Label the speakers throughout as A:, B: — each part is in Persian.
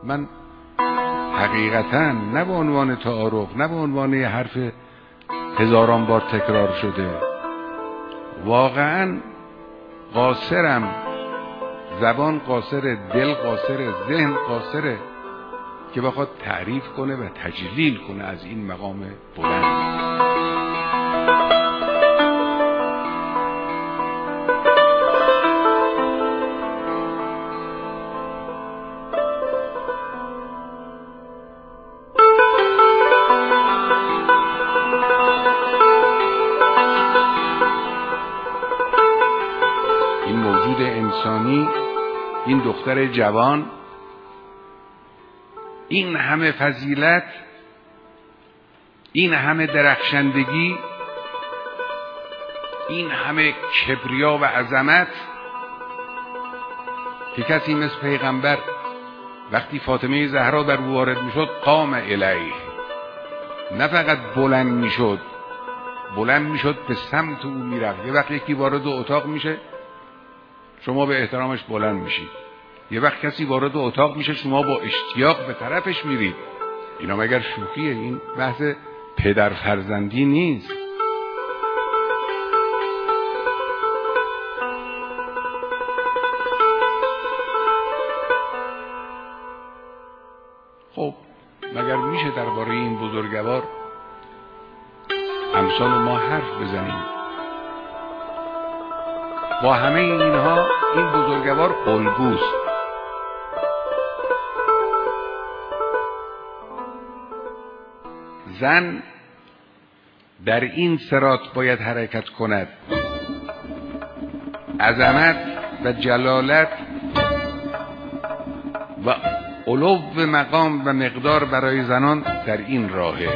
A: من حقیقتا نه به عنوان تعارف، نه به عنوان حرف هزاران بار تکرار شده، واقعا قاصرم، زبان قاصره، دل قاصره، ذهن قاصره که بخواد تعریف کنه و تجلیل کنه از این مقام بلند. این موجود انسانی، این دختر جوان، این همه فضیلت، این همه درخشندگی، این همه کبریا و عظمت که کسی مثل پیغمبر وقتی فاطمه زهرا بر او وارد میشد قام الیه، نه فقط بلند میشد به سمت او میرفت. یه وقت یکی وارد اتاق میشه شما به احترامش بلند میشید، یه وقت کسی وارد اتاق میشه شما با اشتیاق به طرفش میرید. اینا مگر شوخیه؟ این بحث پدر فرزندی نیست. خب مگر میشه درباره این بزرگوار امثال ما حرف بزنیم؟ با همه اینها این بزرگوار الگوست. زن در این صراط باید حرکت کند. عظمت و جلالت و علو مقام و مقدار برای زنان در این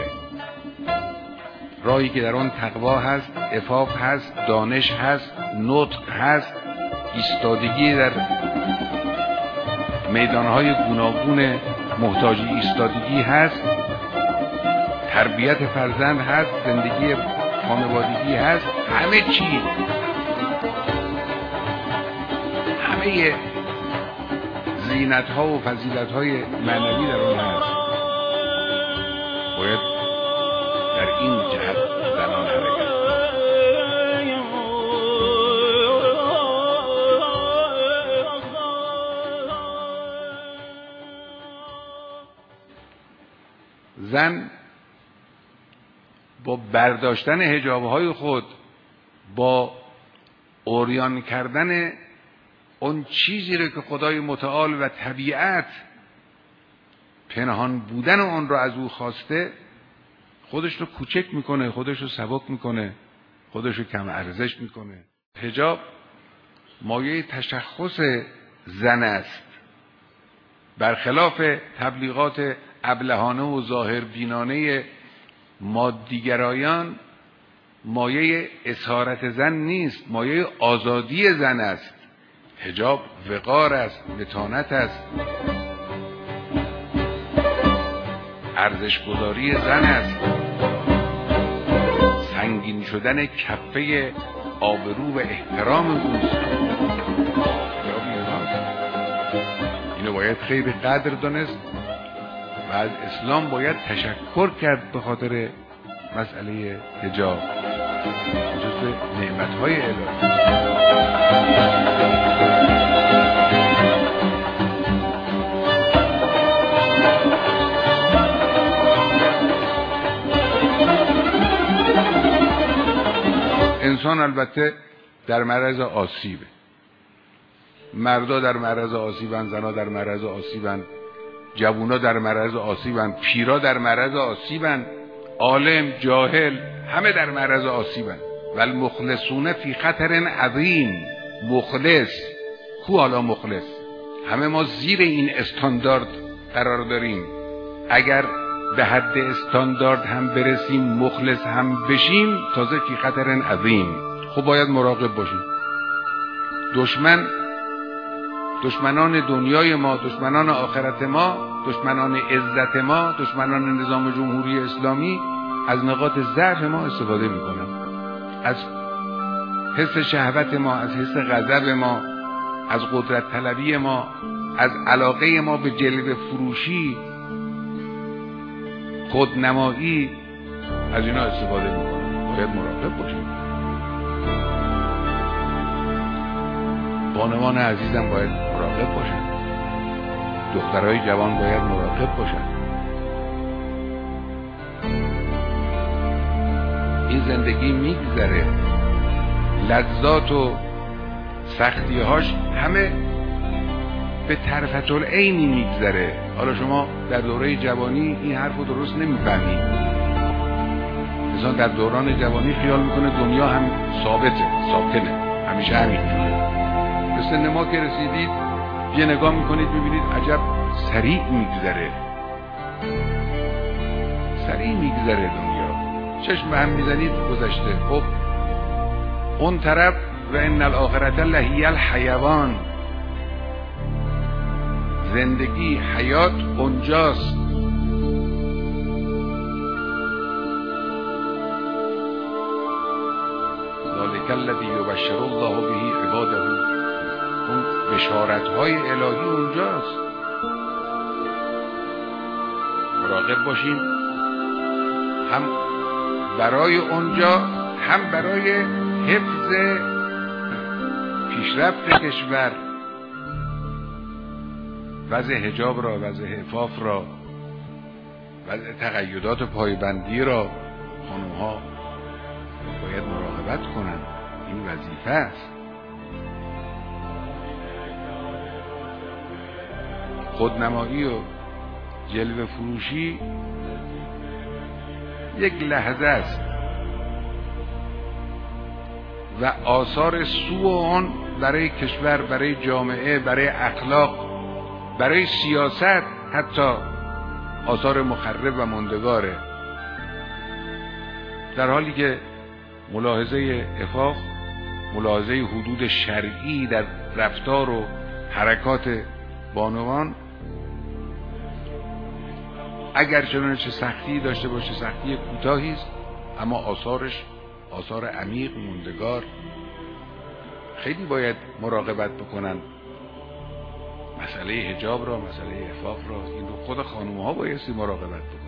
A: راهی که در آن تقوا هست، عفاف هست، دانش هست، نطق هست، ایستادگی در میدانهای گوناگون محتاجی ایستادگی هست، تربیت فرزند هست، زندگی خانوادگی هست، همه چی، همه زینت ها و فضیلت های معنوی در آن هست. باید در این جهت زنان حرکت. زن با برداشتن حجابهای خود، با عریان کردن اون چیزی رو که خدای متعال و طبیعت پنهان بودن اون رو از او خواسته، خودش رو کوچک میکنه، خودش رو سبک میکنه، خودش رو کم ارزش میکنه. حجاب مایه تشخص زن است، برخلاف تبلیغات ابلهانه و ظاهر بینانه مادیگرایان مایه اسارت زن نیست، مایه آزادی زن است. حجاب وقار است، متانت است، ارزشگذاری زن است، سنگین شدن کفه آبرو و احترام اوست. اینو باید خیلی قدر دانست و از اسلام باید تشکر کرد به خاطر مسئله حجاب، جزو نعمت‌های الهی. انسان البته در معرض آسیبه، مردا در معرض آسیبن، زنا در معرض آسیبن، جوونا در معرض آسیبن، پیرا در معرض آسیبن، عالم جاهل همه در معرض آسیبن. والمخلصون فی خطر عظیم. مخلص کو؟ حالا مخلص همه ما زیر این استاندارد قرار داریم. اگر به حد استاندارد هم برسیم، مخلص هم بشیم، تازه فی خطر عظیم. خب باید مراقب باشیم. دشمنان دنیای ما، دشمنان آخرت ما، دشمنان عزت ما، دشمنان نظام جمهوری اسلامی از نقاط ضعف ما استفاده میکنن، از حس شهوت ما، از حس غضب ما، از قدرت طلبی ما، از علاقه ما به جلوه فروشی، خودنمایی، از اینا استفاده میکنن. باید مراقب باشیم. بانوان عزیزم باید مراقب باشن. دخترای جوان باید مراقب باشن. این زندگی میگذره، لذات و سختی‌هاش همه به طرفت العینی میگذره. حالا شما در دوره جوانی این حرف رو درست نمیفهمید. انسان در دوران جوانی خیال میکنه دنیا هم ثابته، ساکنه، همیشه همینجوره. به سن ما که رسیدید یه نگاه میکنید میبینید عجب سریع میگذره، سریع میگذره دنیا. چشم به هم میزنید گذشته. خب اون طرف و ان الاخرة لهی الحیوان، زندگی، حیات اونجاست. ذالک الذی یبشر الله به عباده، اون بشارت‌های الهی اونجاست. مراقب باشیم، هم برای اونجا هم برای حفظ پیشرفت کشور، وضع حجاب را، وضع عفاف را، وضع تقیدات پایبندی را خانوم‌ها باید مراقبت کنن. این وظیفه است. خودنمایی و جلوه فروشی یک لحظه است و آثار سوء آن برای کشور، برای جامعه، برای اخلاق، برای سیاست، حتی آثار مخرب و ماندگاره. در حالی که ملاحظه عفاف، ملاحظه حدود شرعی در رفتار و حرکات بانوان، اگر چنانچه سختی داشته باشه، سختی کوتاهی است، اما آثارش آثار عمیق، موندگار. خیلی باید مراقبت بکنن. مسئله حجاب را، مسئله عفاف را، این رو خود خانوم‌ها بایستی مراقبت بکنن.